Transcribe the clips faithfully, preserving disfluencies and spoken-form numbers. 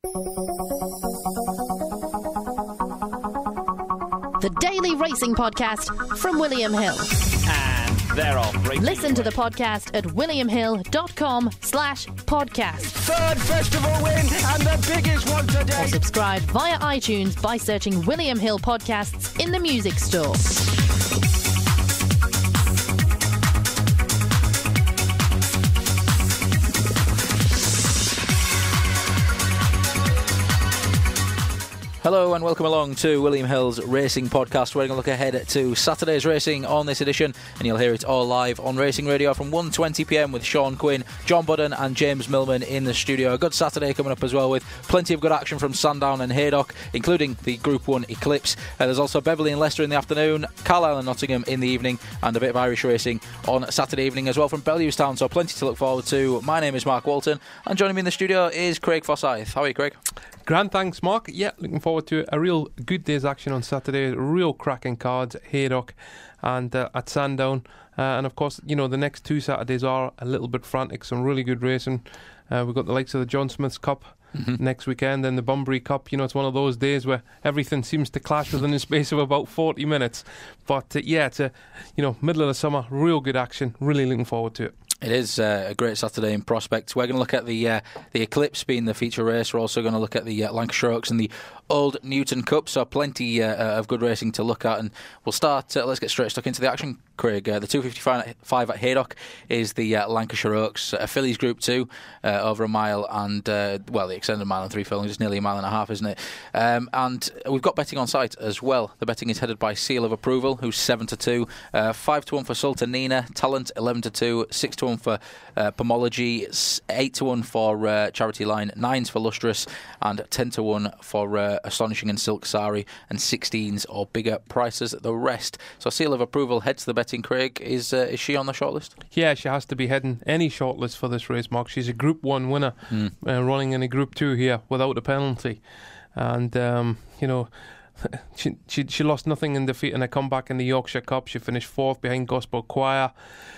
The Daily Racing Podcast from William Hill. And they're off. Listen to the podcast at williamhill.com slash podcast. Third festival win and the biggest one today. Or subscribe via iTunes by searching William Hill Podcasts in the music store. Hello and welcome along to William Hill's Racing Podcast. We're going to look ahead to Saturday's racing on this edition, and you'll hear it all live on Racing Radio from one twenty p m with Sean Quinn, John Budden and James Millman in the studio. A good Saturday coming up as well, with plenty of good action from Sandown and Haydock, including the Group one Eclipse. Uh, there's also Beverley and Leicester in the afternoon, Carlisle and Nottingham in the evening, and a bit of Irish racing on Saturday evening as well from Bellewstown, so plenty to look forward to. My name is Mark Walton, and joining me in the studio is Craig Forsyth. How are you, Craig? Grand, thanks, Mark. Yeah, looking forward to a real good day's action on Saturday. Real cracking cards at Haydock and uh, at Sandown. Uh, and of course, you know, the next two Saturdays are a little bit frantic. Some really good racing. Uh, we've got the likes of the John Smith's Cup mm-hmm. next weekend, and the Bunbury Cup. You know, it's one of those days where everything seems to clash within the space of about forty minutes. But uh, yeah, it's a, you know, middle of the summer, real good action. Really looking forward to it. It is uh, a great Saturday in prospect. We're going to look at the uh, the Eclipse being the feature race. We're also going to look at the uh, Lancashire Oaks and the Old Newton Cup. So plenty uh, of good racing to look at. And we'll start, uh, let's get straight stuck into the action, Craig. Uh, the two fifty-five at Haydock is the uh, Lancashire Oaks. Uh, Fillies Group two, uh, over a mile and, uh, well, the extended mile and three furlongs. It's nearly a mile and a half, isn't it? Um, and we've got betting on site as well. The betting is headed by Seal of Approval, who's seven to two. Uh, five to one for Sultanina. Talent, eleven to two. six to one for uh, Pomology. eight to one for uh, Charity Line. nines for Lustrous. And ten to one for uh, Astonishing and Silk Sari. And sixteens or bigger prices the rest. So Seal of Approval heads the betting, Craig. Is uh, is she on the shortlist? Yeah, she has to be heading any shortlist for this race, Mark. She's a Group one winner, mm. uh, running in a Group two here without a penalty. And, um, you know, she, she she lost nothing in defeat in a comeback in the Yorkshire Cup. She finished fourth behind Gospel Choir.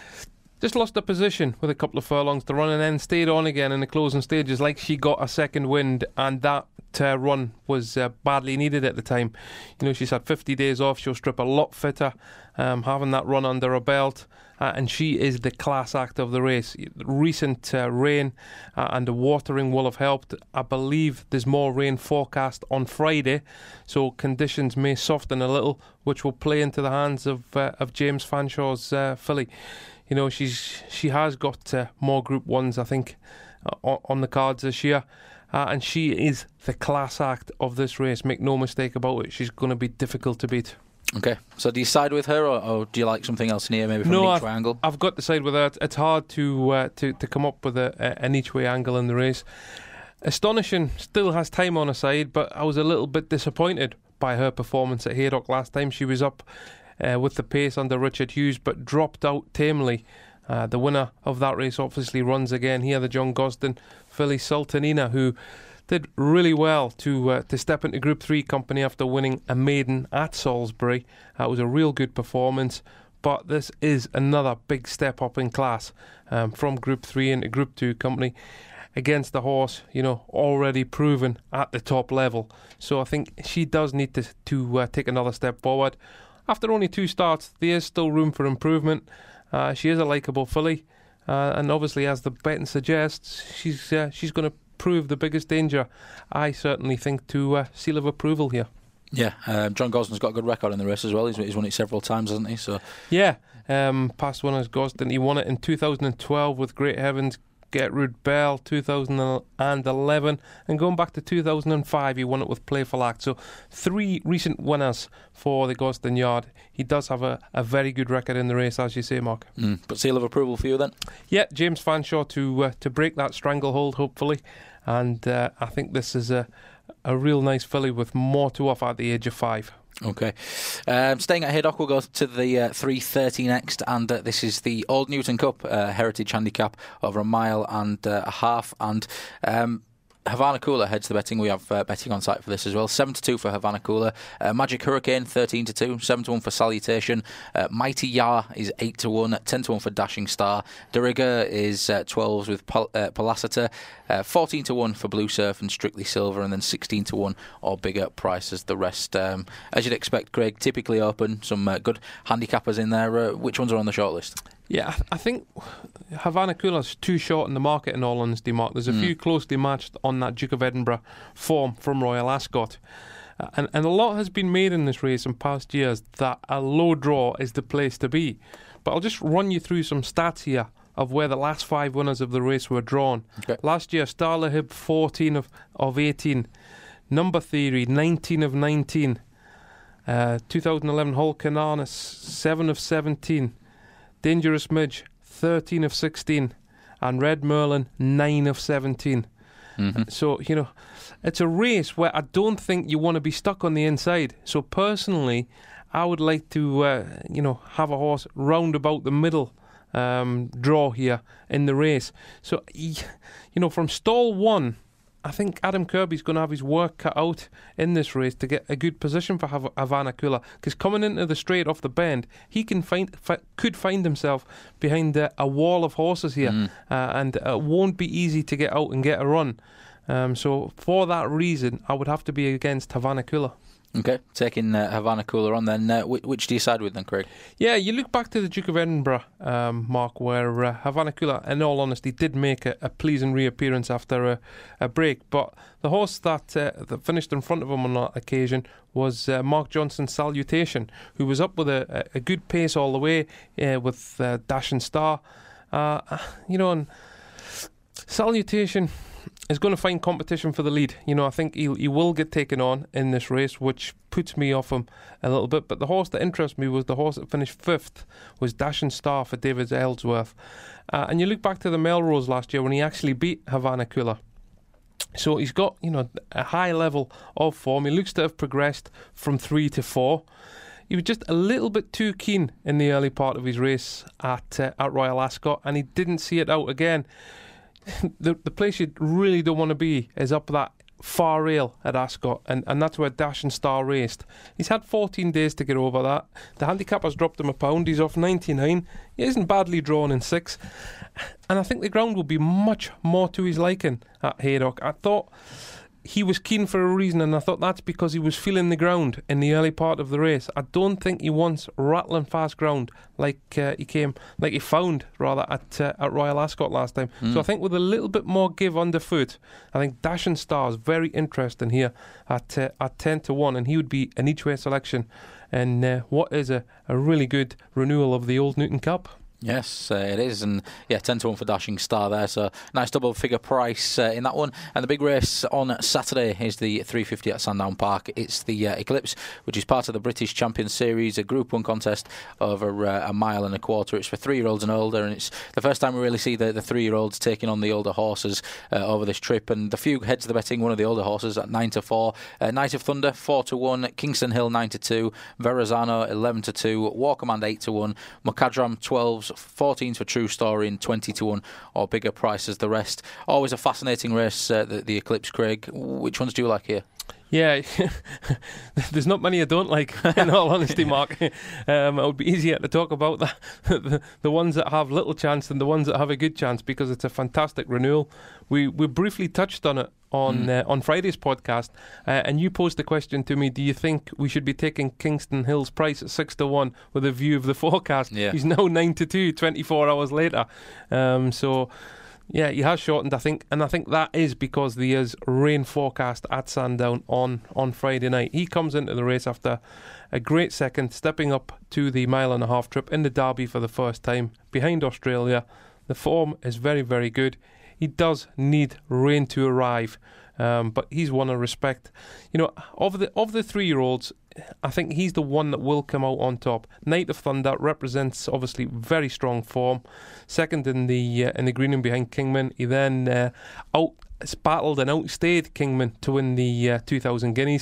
Just lost her position with a couple of furlongs to run, and then stayed on again in the closing stages like she got a second wind, and that uh, run was uh, badly needed at the time. You know, she's had fifty days off. She'll strip a lot fitter, um, having that run under her belt, uh, and she is the class act of the race. Recent uh, rain uh, and the watering will have helped. I believe there's more rain forecast on Friday, so conditions may soften a little, which will play into the hands of uh, of James Fanshaw's uh, filly. You know, she's she has got uh, more Group ones, I think, uh, on the cards this year. Uh, and she is the class act of this race. Make no mistake about it. She's going to be difficult to beat. Okay. So do you side with her, or, or do you like something else in here, maybe from no, an I've, each-way angle? I've got to side with her. It's hard to uh, to, to come up with a, a, an each-way angle in the race. Astonishing still has time on her side, but I was a little bit disappointed by her performance at Haydock last time. She was up Uh, with the pace under Richard Hughes, but dropped out tamely. Uh, the winner of that race obviously runs again here, the John Gosden filly Sultanina, who did really well to uh, to step into Group three company after winning a maiden at Salisbury. That uh, was a real good performance, but this is another big step up in class, um, from Group three into Group two company, against the horse, you know, already proven at the top level. So I think she does need to, to uh, take another step forward. After only two starts, there is still room for improvement. Uh, she is a likeable filly, uh, and obviously, as the betting suggests, she's uh, she's going to prove the biggest danger, I certainly think, to uh, Seal of Approval here. Yeah, um, John Gosden's got a good record in the race as well. He's, he's won it several times, hasn't he? So yeah, um, past winners Gosden. He won it in two thousand twelve with Great Heavens, Gertrude Bell, two thousand eleven, and going back to two thousand five, he won it with Playful Act. So three recent winners for the Gosden Yard. He does have a, a very good record in the race, as you say, Mark. Mm, but Seal of Approval for you then? Yeah, James Fanshawe to uh, to break that stranglehold, hopefully. And uh, I think this is a, a real nice filly with more to offer at the age of five. Okay. Um, staying at Haydock, we'll go to the uh, three thirty next, and uh, this is the Old Newton Cup uh, Heritage Handicap over a mile and uh, a half. And um, Havana Cooler heads the betting. We have uh, betting on site for this as well. seven to two for Havana Cooler. Uh, Magic Hurricane, thirteen to two. seven to one for Salutation. Uh, Mighty Yar is eight to one. ten to one for Dashing Star. De Rigger is uh, twelves with Pal- uh, Palacita. Uh, fourteen to one for Blue Surf and Strictly Silver. And then sixteen to one or bigger prices the rest. Um, as you'd expect, Craig, typically open. Some uh, good handicappers in there. Uh, which ones are on the shortlist? Yeah, I think Havana Cooler's too short in the market, in all honesty, Mark. There's a mm. few closely matched on that Duke of Edinburgh form from Royal Ascot. Uh, and, and a lot has been made in this race in past years that a low draw is the place to be. But I'll just run you through some stats here of where the last five winners of the race were drawn. Okay. Last year, Starlahib, fourteen of, of eighteen. Number Theory, nineteen of nineteen. Uh, twenty eleven Hull Cananis, seven of seventeen. Dangerous Midge, thirteen of sixteen, and Red Merlin, nine of seventeen. Mm-hmm. So, you know, it's a race where I don't think you want to be stuck on the inside. So, personally, I would like to, uh, you know, have a horse round about the middle um, draw here in the race. So, you know, from stall one, I think Adam Kirby's going to have his work cut out in this race to get a good position for Hav- Havana Cooler, because coming into the straight off the bend, he can find fi- could find himself behind uh, a wall of horses here, mm. uh, and it uh, won't be easy to get out and get a run. Um, so for that reason, I would have to be against Havana Cooler. Okay, taking uh, Havana Cooler on then. Uh, which, which do you side with then, Craig? Yeah, you look back to the Duke of Edinburgh, um, Mark, where uh, Havana Cooler, in all honesty, did make a, a pleasing reappearance after a, a break. But the horse that, uh, that finished in front of him on that occasion was uh, Mark Johnson's Salutation, who was up with a, a good pace all the way uh, with uh, Dashing Star. Uh, you know, and Salutation is going to find competition for the lead. You know, I think he he will get taken on in this race, which puts me off him a little bit. But the horse that interests me was the horse that finished fifth, was Dashing Star for David Ellsworth. Uh, and you look back to the Melrose last year when he actually beat Havana Cooler. So he's got, you know, a high level of form. He looks to have progressed from three to four. He was just a little bit too keen in the early part of his race at uh, at Royal Ascot, and he didn't see it out again. The the place you really don't want to be is up that far rail at Ascot, and, and that's where Dashing Star raced. He's had fourteen days to get over that. The handicapper's dropped him a pound. He's off ninety-nine. He isn't badly drawn in six. And I think the ground will be much more to his liking at Haydock. I thought he was keen for a reason, and I thought that's because he was feeling the ground in the early part of the race. I don't think he wants rattling fast ground like uh, he came, like he found rather at uh, at Royal Ascot last time. Mm. So I think with a little bit more give underfoot, I think Dashing Star is very interesting here at uh, at ten to one, and he would be an each way selection, and uh, what is a, a really good renewal of the Old Newton Cup. Yes, uh, it is, and yeah, ten to one for Dashing Star there, so nice double figure price uh, in that one. And the big race on Saturday is the three fifty at Sandown Park. It's the uh, Eclipse, which is part of the British Champions Series, a Group one contest over uh, a mile and a quarter. It's for three-year-olds and older, and it's the first time we really see the, the three-year-olds taking on the older horses uh, over this trip. And the few heads of the betting, one of the older horses at nine to four, uh, Night of Thunder four to one, Kingston Hill nine to two, Verrazano eleven to two, War Command eight to one, Mukadram twelves, fourteens for True Story, and twenty to one or bigger prices the rest. Always a fascinating race, uh, the, the Eclipse, Craig. Which ones do you like here? Yeah, there's not many I don't like, in all honesty, Mark. Um, it would be easier to talk about the, the the ones that have little chance than the ones that have a good chance, because it's a fantastic renewal. We we briefly touched on it on mm. uh, on Friday's podcast, uh, and you posed the question to me: do you think we should be taking Kingston Hill's price at six to one with a view of the forecast? Yeah. He's now nine to two, twenty-four hours later. Um, so. Yeah, he has shortened, I think, and I think that is because there is rain forecast at Sandown on, on Friday night. He comes into the race after a great second, stepping up to the mile and a half trip in the Derby for the first time, behind Australia. The form is very, very good. He does need rain to arrive, um, but he's won a respect. You know, of the of the three-year-olds, I think he's the one that will come out on top. Night of Thunder represents obviously very strong form. Second in the uh, in the green and behind Kingman. He then uh, out battled and outstayed Kingman to win the uh, two thousand guineas.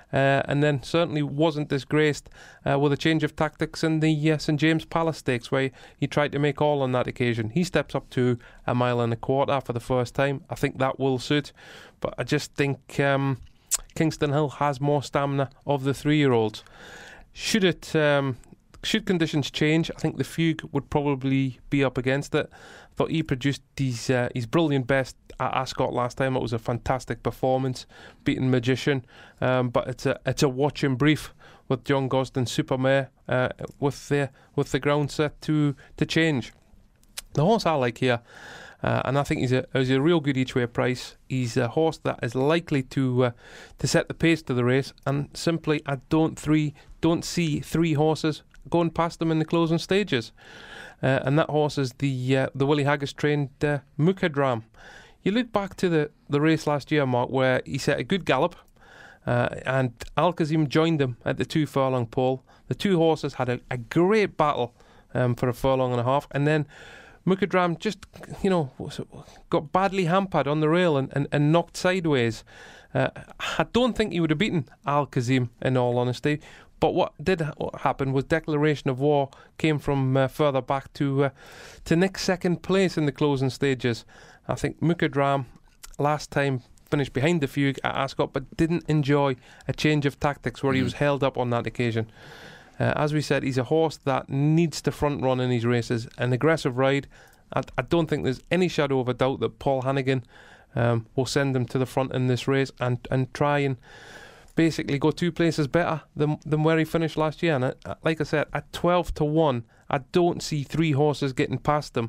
uh, and then certainly wasn't disgraced uh, with a change of tactics in the uh, St James Palace Stakes, where he tried to make all on that occasion. He steps up to a mile and a quarter for the first time. I think that will suit, but I just think um, Kingston Hill has more stamina of the three-year-olds. Should it... Um, Should conditions change, I think the Fugue would probably be up against it. I thought he produced his, uh, his brilliant best at Ascot last time. It was a fantastic performance, beating Magician. Um, but it's a it's a watch and brief with John Gosden Supermare uh, with the with the ground set to to change. The horse I like here, uh, and I think he's a he's a real good each way price. He's a horse that is likely to uh, to set the pace to the race, and simply I don't three don't see three horses going past them in the closing stages, uh, and that horse is the uh, the Willie Haggis trained uh, Mukadram. You look back to the, the race last year, Mark, where he set a good gallop, uh, and Al Kazim joined him at the two furlong pole. The two horses had a, a great battle um, for a furlong and a half, and then Mukadram just, you know, got badly hampered on the rail and, and, and knocked sideways. Uh, I don't think he would have beaten Al Kazim, in all honesty. But what did happen was declaration of war came from uh, further back to uh, to nick second place in the closing stages. I think Mukadram last time finished behind the Fugue at Ascot, but didn't enjoy a change of tactics where mm. he was held up on that occasion. Uh, as we said, he's a horse that needs to front run in these races. An aggressive ride. I, I don't think there's any shadow of a doubt that Paul Hannigan um, will send him to the front in this race and, and try and basically go two places better than than where he finished last year. And uh, like I said, at twelve to one, I don't see three horses getting past him.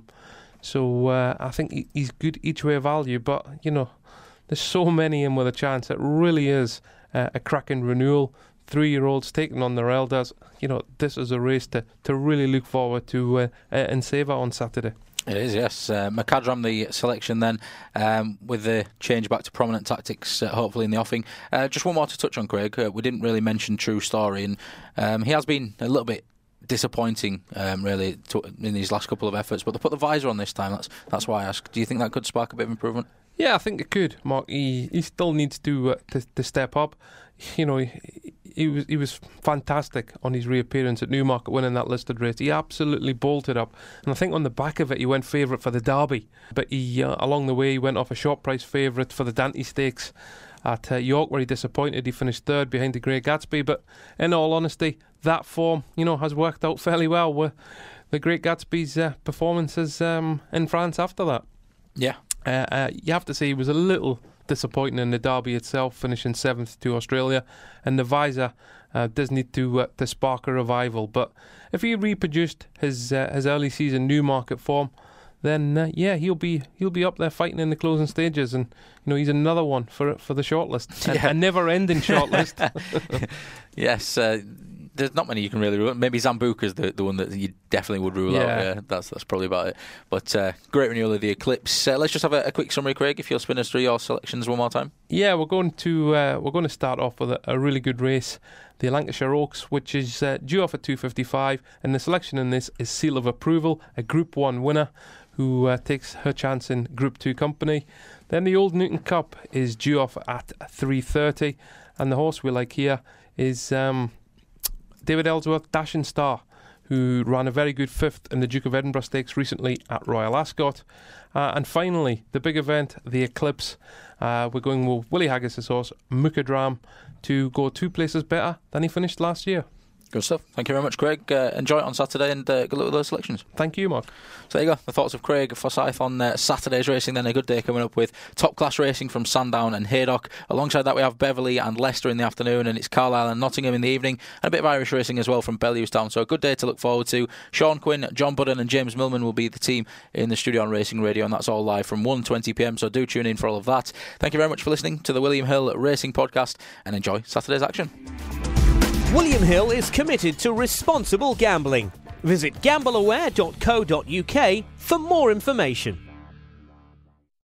So uh, I think he, he's good each way value. But, you know, there's so many in with a chance. It really is uh, a cracking renewal. Three-year-olds taking on their elders. You know, this is a race to, to really look forward to uh, uh, in Savour on Saturday. It is, yes. Uh, Mukadram, the selection then, um, with the change back to prominent tactics, uh, hopefully in the offing. Uh, just one more to touch on, Craig. Uh, we didn't really mention True Story, and um, he has been a little bit disappointing, um, really, to, in these last couple of efforts. But they put the visor on this time. That's that's why I asked. Do you think that could spark a bit of improvement? Yeah, I think it could, Mark. He he still needs to uh, to, to step up. You know, he, he was he was fantastic on his reappearance at Newmarket, winning that listed race. He absolutely bolted up, and I think on the back of it, he went favourite for the Derby. But he uh, along the way, he went off a short price favourite for the Dante Stakes at uh, York, where he disappointed. He finished third behind the Great Gatsby. But in all honesty, that form, you know, has worked out fairly well with the Great Gatsby's uh, performances um, in France after that. Yeah. Uh, uh, you have to say he was a little disappointing in the Derby itself, finishing seventh to Australia, and the visor uh, does need to uh, to spark a revival. But if he reproduced his uh, his early season Newmarket form, then uh, yeah, he'll be he'll be up there fighting in the closing stages, and you know he's another one for for the shortlist, yeah. a, a never-ending shortlist. Yes. Uh, There's not many you can really rule. Maybe Zambuca's the the one that you definitely would rule yeah. out. Yeah, that's that's probably about it. But uh, great renewal of the Eclipse. Uh, let's just have a, a quick summary, Craig. If you'll spin us through your selections one more time. Yeah, we're going to uh, we're going to start off with a, a really good race, the Lancashire Oaks, which is uh, due off at two fifty-five, and the selection in this is Seal of Approval, a Group One winner who uh, takes her chance in Group Two company. Then the Old Newton Cup is due off at three thirty, and the horse we like here is Um, David Ellsworth, Dashing Star, who ran a very good fifth in the Duke of Edinburgh Stakes recently at Royal Ascot. Uh, and finally, the big event, the Eclipse. Uh, we're going with Willie Haggis' horse, Mukadram, to go two places better than he finished last year. Good stuff. Thank you very much, Craig. Uh, enjoy it on Saturday, and uh, good luck with those selections. Thank you, Mark. So there you go. The thoughts of Craig Forsyth on uh, Saturday's racing. Then a good day coming up with top-class racing from Sandown and Haydock. Alongside that, we have Beverley and Leicester in the afternoon, and it's Carlisle and Nottingham in the evening, and a bit of Irish racing as well from Bellewstown. So a good day to look forward to. Sean Quinn, John Budden and James Millman will be the team in the studio on Racing Radio, and that's all live from one twenty p m, so do tune in for all of that. Thank you very much for listening to the William Hill Racing Podcast, and enjoy Saturday's action. William Hill is committed to responsible gambling. Visit gamble aware dot co dot uk for more information.